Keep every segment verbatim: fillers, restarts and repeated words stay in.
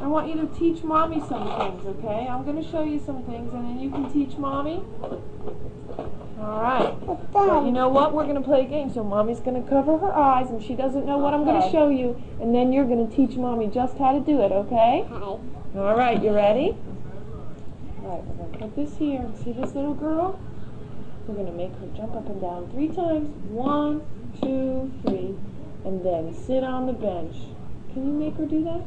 I want you to teach Mommy some things, okay? I'm going to show you some things, and then you can teach Mommy. All right. But you know what? We're going to play a game. So Mommy's going to cover her eyes, and she doesn't know what I'm going to show you, and then you're going to teach Mommy just how to do it, okay? Okay. All right. You ready? All right. We're going to put this here. See this little girl? We're going to make her jump up and down three times. One, two, three, and then sit on the bench. Can you make her do that?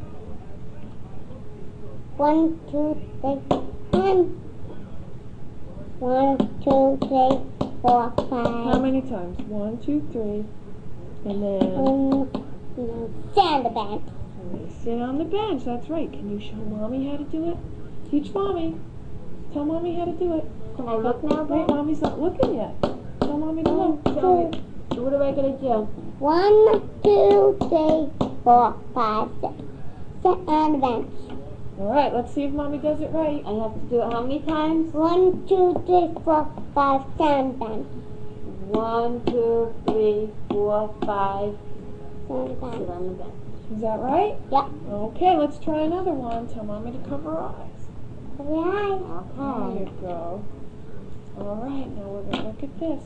One, two, three, one. One, two, three, four, five. How many times? One, two, three, and then Um, sit on the bench. and then sit on the bench. That's right. Can you show Mommy how to do it? Teach Mommy. Tell Mommy how to do it. Can I look now, Wait, Dad? Mommy's not looking yet. Tell Mommy to look. Two. So what am I going to do? One, two, three, four, five, six. Sit on the bench. All right. Let's see if Mommy does it right. I have to do it how many times? One, two, three, four, five, sit on the bench. One, two, three, four, five. Sit on the Sit bench. on the bench. Is that right? Yep. Okay. Let's try another one. Tell Mommy to cover her eyes. Right. There Okay. you go. All right. Now we're gonna look at this.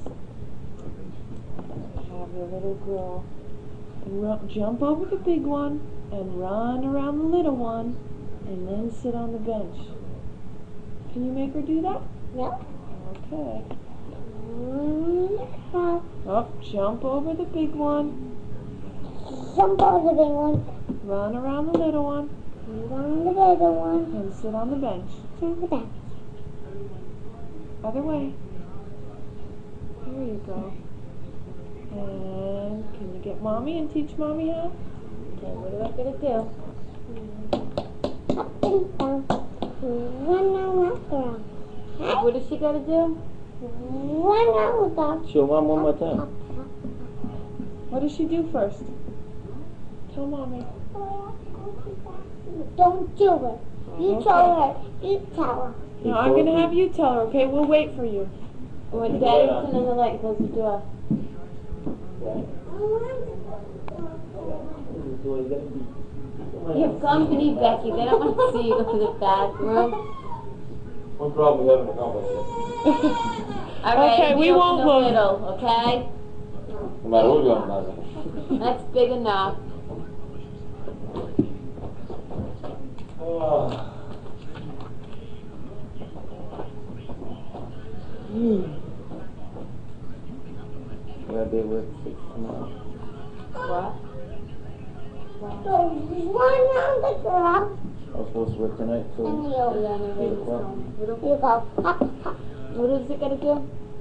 Have your little girl ru- jump over the big one and run around the little one, and then sit on the bench. Can you make her do that? Yep. Okay. Mm, Up, jump over the big one, Jump over the big one. run around the little one, Run the little one. and sit on the bench. Sit on the bench. Other way. There you go. And can you get Mommy and teach Mommy how? Okay, what am I going to do? Up and down. Run around, around. What is she going to do? Run around, around. Show mom one more time. What does she do first? Tell Mommy. Don't do it. You Okay. tell her. You tell her. No, I'm going to have you tell her, okay? We'll wait for you. When Daddy turns on the light, close the door. You have company, Becky. They don't want to see you go to the bathroom. One problem we have in the complex. All right, Okay, we open won't the look. middle, okay? No matter what you're on, That's big enough. Oh. Gotta be with six tomorrow. What? So run around the girl. I was supposed to work tonight, And so you, eight o'clock. you go hop, hop. What is it gonna do?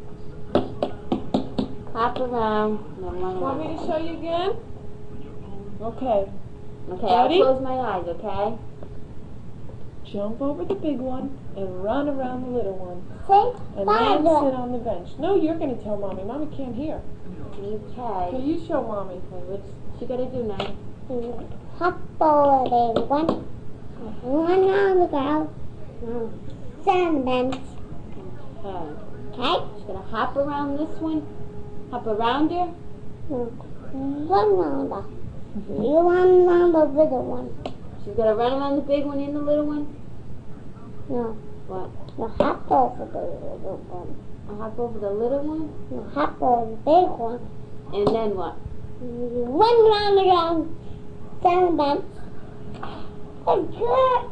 Hop around. No, run Want me around. to show you again? Okay. Okay, I'll Ready? close my eyes, okay? Jump over the big one and run around the little one. See? And Fire then do sit it. on the bench. No, you're going to tell Mommy. Mommy can't hear. Okay, Okay. you show Mommy. Okay, what's she gonna do now? You hop over the one. Run around the girl. Sit on the bench. Okay. Okay? She's gonna hop around this one. Hop around her. Run around her. You run around the little one. She's gonna run around the big one and the little one. No. What? You hop over the little one. I'll hop over the little one. You hop over the big one. And then what? You run around the ground. Sit on the bench. Good.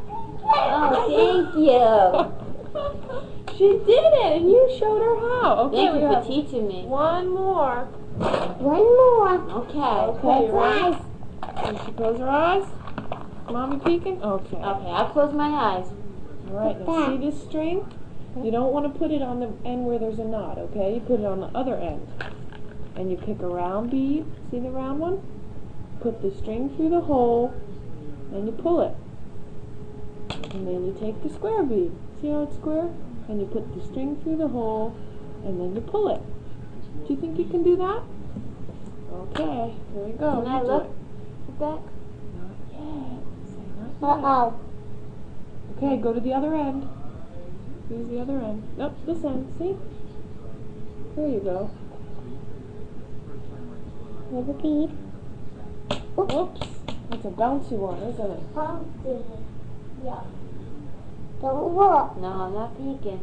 Oh, thank you. She did it, and you showed her how. Okay, Thank we you have for teaching me. one more. One more. Okay. Okay, you ready? Eyes. Can she close her eyes? Mommy peeking? Okay. Okay, I'll close my eyes. All right, now see this string? You don't want to put it on the end where there's a knot, okay? You put it on the other end. And you pick a round bead. See the round one? Put the string through the hole, and you pull it. And then you take the square bead. See how it's square? And you put the string through the hole, and then you pull it. Do you think you can do that? Okay, here we go. Can I You do look it. at that? Not yet. Say not yet. Uh-oh. Okay, go to the other end. Use the other end. Nope, this end. See? There you go. There's a bead. Oops. That's a bouncy one, isn't it? Bouncy. Yeah. Don't look. No, I'm not peeking.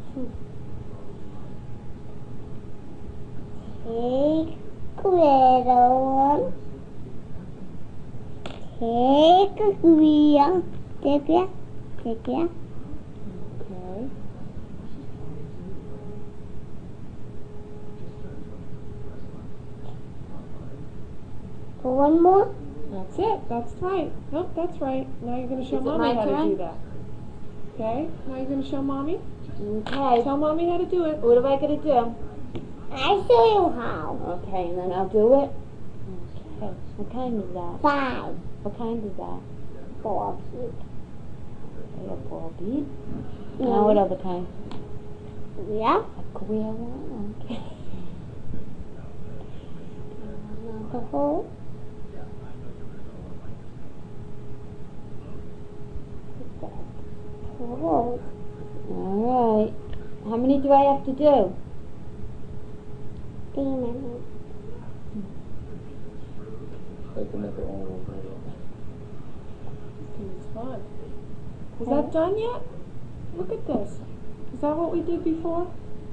Take a little one. Take a wheel. Take it. Take it. Okay. For one more. That's it. That's right. Nope, that's right. Now you're going to show Is it mommy my how to turn? do that. Okay? Now you're going to show mommy? Okay. Tell mommy how to do it. What am I gonna do? I show you how. Okay, and then I'll do it. Okay. What kind is that? Five. What kind is that? Four. Okay, a ball bead. Now what other kind? Yeah. A square one. Okay. The hole. The hole. All right. How many do I have to do? Three minutes. They can make their own rules. It's fun. Is that done yet? Look at this. Is that what we did before?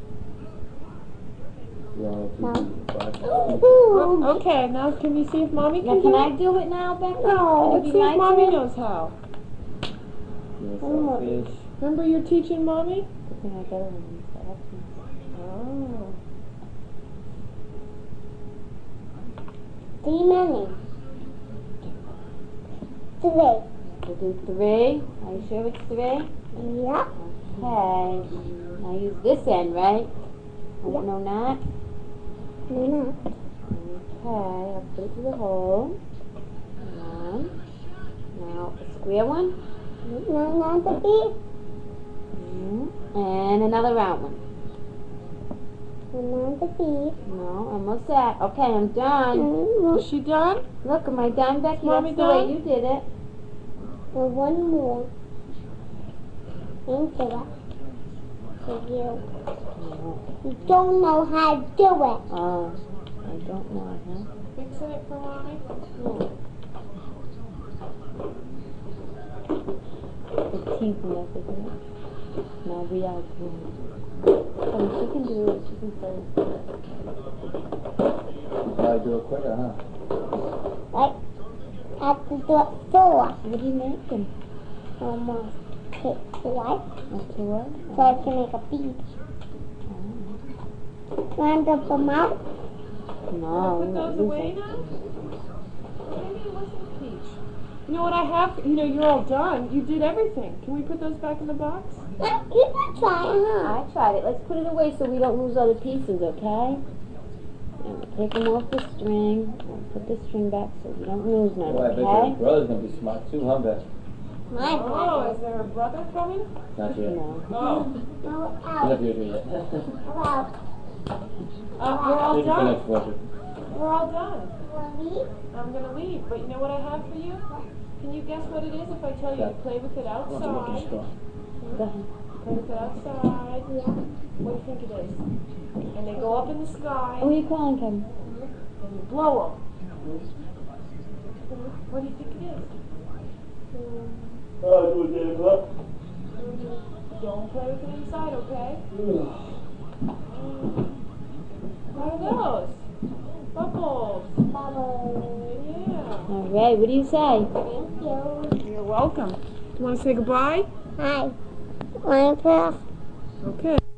Yeah, No. five. Ooh. Okay, now can we see if mommy Now can can do I it? do it now, Becky? No. Can it Let's be see my if mommy turn? knows how. Yes, Oh. fish. Remember you're teaching mommy? I think I got it on these options. Oh. Three minutes. Three. We'll do three. Are you sure it's three? Yeah. Okay. Now use this end, right? I don't know not. No. Okay, I'll put it through the hole. One. Now a square one. No, not the beat. Mhm. And another round one. Not the beat. No, almost set. Okay, I'm done. Mm, Is she done? Look, am I done, Becky? Mommy That's the done? way you did it. For one more. Into it. For you. No. You don't know how to do it. Oh, I don't know, huh? Fixing it for mommy? Yeah. The teeth method, isn't it? Now we are good. Oh, she can do it. She can say. Gotta do it quicker, huh? Right? Have to do it four. What are you making? Almost. Okay, what? A tour? So I can make a bead. Round up them out. No, Put we're not those using away it. now? Maybe it wasn't peach. You know what I have? You know, you're all done. You did everything. Can we put those back in the box? Uh, You can try, huh? I tried it. Let's put it away so we don't lose other pieces, okay? And we'll take them off the string. And put the string back so we don't lose none, Boy, I bet your okay? brother's gonna be smart too, huh, Beth? My Oh, brother. is there a brother coming? Not yet. No. Oh. No, He's out. not here yet. Out. Uh, we're all Maybe for done. next winter. We're all done. Leave. I'm gonna leave, but you know what I have for you? Can you guess what it is if I tell you to Yeah. play with it I want to look in the outside? store. Go ahead. Play with it outside. Yeah. What do you think it is? And they go up in the sky Who are you calling, Kevin? and you blow them. What do you think it is? Oh, do it, David. Look. Don't play with it inside, okay? What are those? Bubbles. Bubbles. Yeah. All right, what do you say? Thank you. You're welcome. You want to say goodbye? Hi. Minecraft. Okay.